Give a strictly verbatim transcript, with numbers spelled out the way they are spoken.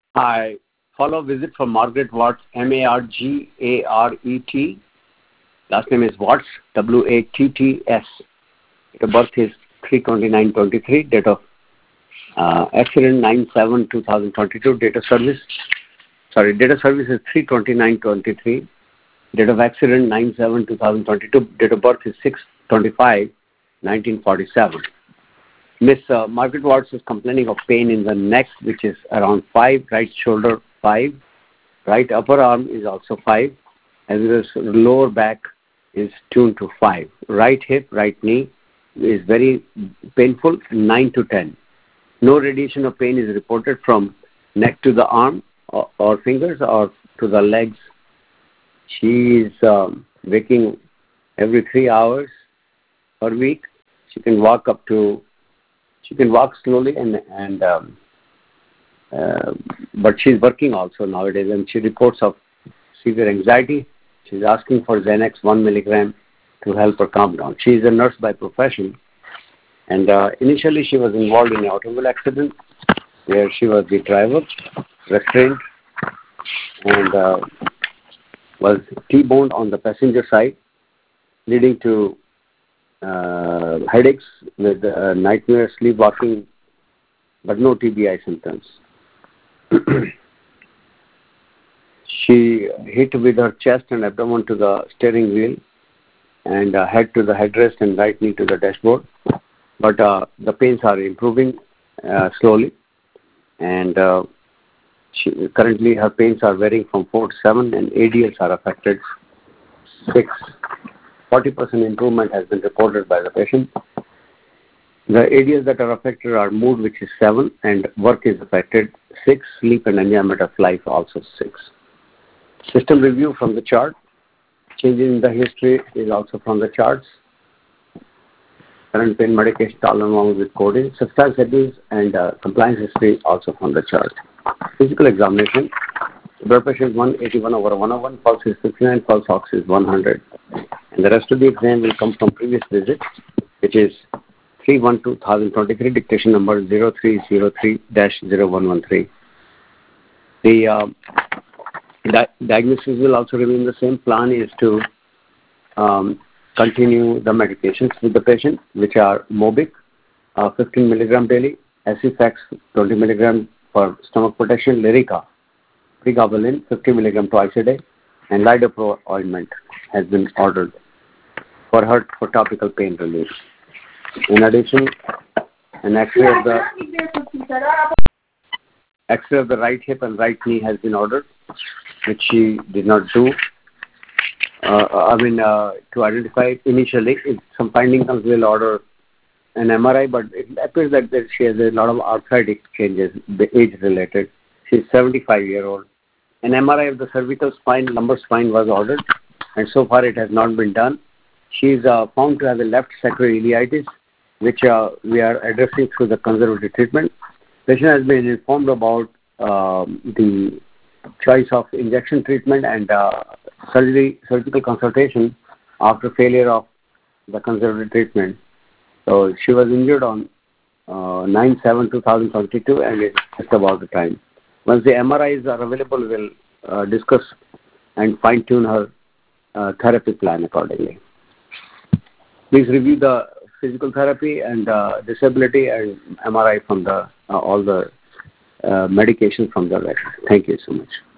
I follow visit from Margaret Watts, M A R G A R E T. Last name is Watts, W A T T S. Date of birth is three twenty-nine twenty-three. Date of uh, accident nine seven two thousand twenty-two. Date of service, sorry, date of service is three twenty-nine twenty-three. Date of accident nine seven two thousand twenty-two. Date of birth is six twenty-five nineteen forty-seven. Miss Uh, Margaret Watts is complaining of pain in the neck, which is around five, right shoulder five, right upper arm is also five, as well as lower back is tuned to five. Right hip, right knee is very painful, nine to ten. No radiation of pain is reported from neck to the arm or, or fingers or to the legs. She is um, waking every three hours per week. She can walk up to She can walk slowly, and and um, uh, but she's working also nowadays, and she reports of severe anxiety. She's asking for Xanax one milligram to help her calm down. She is a nurse by profession, and uh, initially she was involved in an automobile accident where she was the driver, restrained, and uh, was T-boned on the passenger side, leading to Uh, headaches with uh, nightmare, sleepwalking, but no T B I symptoms. She hit with her chest and abdomen to the steering wheel and uh, head to the headrest and right knee to the dashboard. But uh, the pains are improving uh, slowly, and uh, she, currently her pains are varying from four to seven, and A D Ls are affected six. forty percent improvement has been reported by the patient. The areas that are affected are mood, which is seven, and work is affected six, sleep and enjoyment of life also six. System review from the chart. Changes in the history is also from the charts. Current pain medication all along with coding. Substance abuse and uh, compliance history also from the chart. Physical examination. Blood pressure is one eighty-one over one oh one, pulse is fifty-nine, pulse ox is one hundred. And the rest of the exam will come from previous visit, which is three one two twenty twenty-three, dictation number zero three zero three dash zero one one three. The uh, di- diagnosis will also remain the same. Plan is to um, continue the medications with the patient, which are Mobic, uh, fifteen milligram daily, Acifex, twenty milligram for stomach protection, Lyrica, pregabalin, fifty milligram twice a day, and Lidopro ointment has been ordered for her for topical pain relief. In addition, an X-ray of the X-ray of the right hip and right knee has been ordered, which she did not do. Uh, I mean, uh, to identify it initially, if some finding comes, we'll order an M R I, but it appears that, that she has a lot of arthritic changes, the age-related. She's seventy-five year old. An M R I of the cervical spine, lumbar spine was ordered, and so far it has not been done. She is uh, found to have a left sacroiliitis, which uh, we are addressing through the conservative treatment. Patient has been informed about uh, the choice of injection treatment and uh, surgery, surgical consultation after failure of the conservative treatment. So she was injured on uh, nine seven two thousand twenty-two, and it's just about the time. Once the M R Is are available, we'll uh, discuss and fine-tune her uh, therapy plan accordingly. Please review the physical therapy and uh, disability and M R I from the uh, all the uh, medication from the record. Thank you so much.